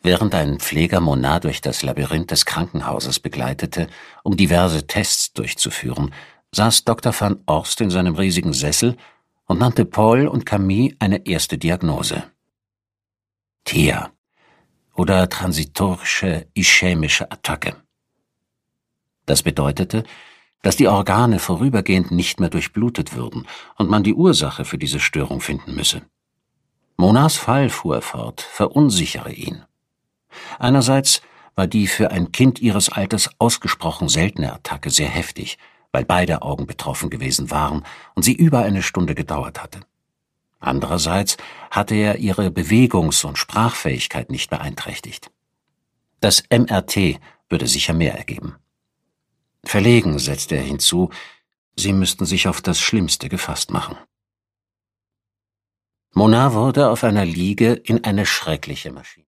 Während ein Pfleger Mona durch das Labyrinth des Krankenhauses begleitete, um diverse Tests durchzuführen, saß Dr. van Orst in seinem riesigen Sessel und nannte Paul und Camille eine erste Diagnose. TIA oder transitorische ischämische Attacke. Das bedeutete, dass die Organe vorübergehend nicht mehr durchblutet würden und man die Ursache für diese Störung finden müsse. Monas Fall, fuhr er fort, verunsichere ihn. Einerseits war die für ein Kind ihres Alters ausgesprochen seltene Attacke sehr heftig, weil beide Augen betroffen gewesen waren und sie über eine Stunde gedauert hatte. Andererseits hatte er ihre Bewegungs- und Sprachfähigkeit nicht beeinträchtigt. Das MRT würde sicher mehr ergeben. Verlegen setzte er hinzu, sie müssten sich auf das Schlimmste gefasst machen. Mona wurde auf einer Liege in eine schreckliche Maschine